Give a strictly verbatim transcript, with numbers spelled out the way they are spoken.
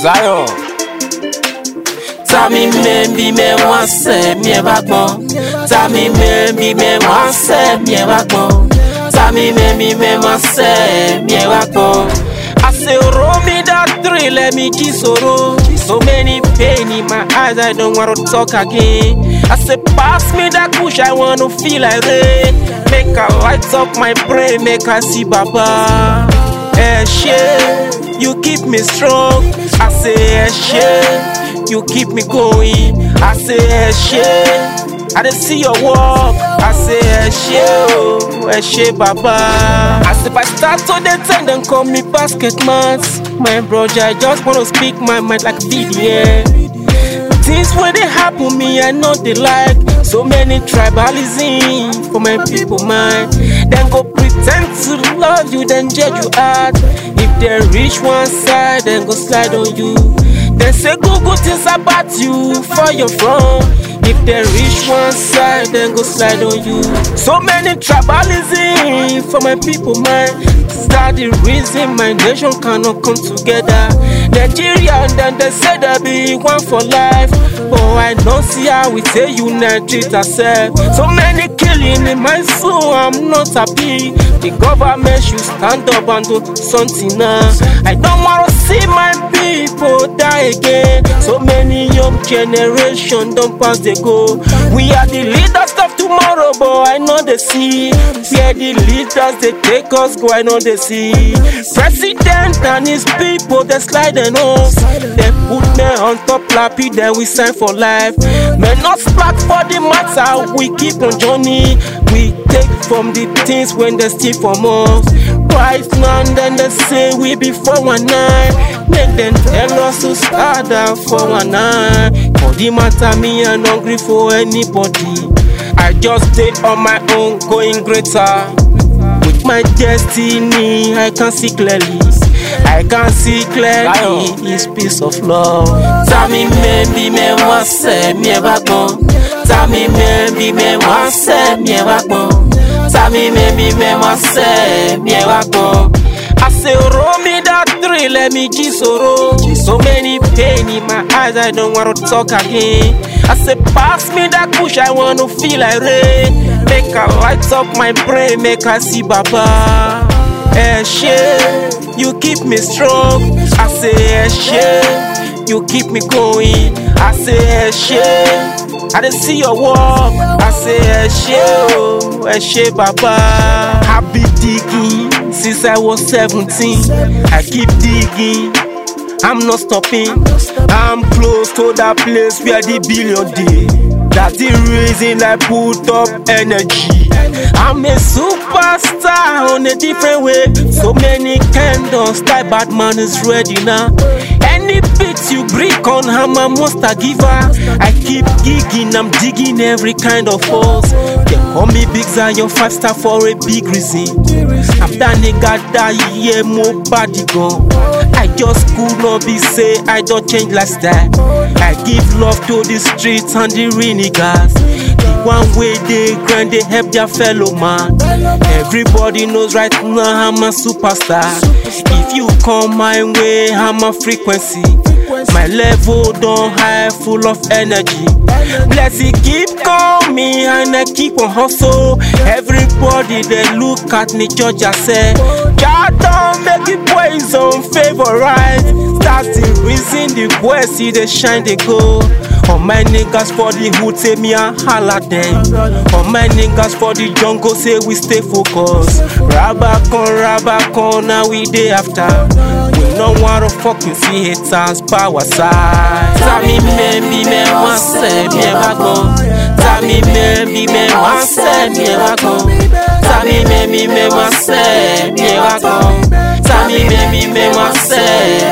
Zion. Tami membi me wanse mi ebakon. Tami membi me wanse mi ebakon. Tami membi me wanse mi ebakon. I say roll me that three, let me kiss sorrow. So many pain in my eyes, I don't want to talk again. I say pass me that push, I want to feel like rain. Make I light up my brain, make I see Baba. Eh, shit, you keep me strong. I say eh, shit, you keep me going. I say eh, shit, I don't see your walk. I say eh, shit, oh, eh, shit, Baba. As if I start to the time, then call me basket man. My brother, I just wanna speak my mind like V D N. Things when they happen me, I know they like. So many tribalism for my people mind. Then go pretend to love you, then judge you out. If they reach one side, then go slide on you. They say good good things about you for your front. If they reach one side, then go slide on you. So many tribalism for my people mind. That's the reason my nation cannot come together. Nigeria and then they say they be one for life. Oh, I don't see how we say unite ourselves. So many killing in my soul, I'm not happy. The government should stand up and do something now. I don't want to see my people die again. So many young generation don't pass the go. We are the leaders of tomorrow, but I know they see. We are the leaders, they take us go, I know they see. President and his people, they slide and off. They put me on top lappy, then we sign for life. Men not slack for the matter, we keep on journey. We take from the things when they steal from us. Right now, then they say we be four one nine. Make them tell us to start that four one nine. For the matter, me I'm hungry for anybody. I just stay on my own, going greater. With my destiny, I can see clearly. I can see clearly His peace of love. Tami membi me wanse mi ebakon. Tami membi me wanse mi ebakon. Tami membi me wanse mi ebakon. I say roll me that three, let me kiss sorrow. So many pain in my eyes, I don't want to talk again. I say pass me that push, I want to feel like rain. Make I light up my brain, make I see Baba. Eh, shit, you keep me strong. I say eh, shit, you keep me going. I say eh, shit, I don't see your walk. I say eh, shit, oh, eh, shit, Baba. I be digging since I was seventeen. I keep digging, I'm not stopping. I'm close to that place where the billion day. That's the reason I put up energy. I'm a superstar on a different way. So many candles, type bad man is ready now. Any beat you break on, I'm a monster giver. I keep gigging, I'm digging every kind of force. They call me Big Zion, five star for a big reason. I'm that nigga that yeah, more body gone. I just could not be say I don't change lifestyle. I give love to the streets and the renegades. The one way they grind, they help their fellow man. Everybody knows right now I'm a superstar. If you come my way, I'm a frequency. My level don't high, full of energy. Blessy keep coming and I keep on hustle. Everybody they look at me, judge I say, God don't make it boys on favorite. That's the reason the boys see they shine, they go. All my niggas for the hood say me a holla them. All my niggas for the jungle say we stay focused. Rabacon, Rabacon, now we day after. We don't wanna fucking see haters power side. Tami membi me wanse mi ebakon. Tami membi me wanse mi ebakon. Tami membi me wanse mi ebakon. Tami membi me wanse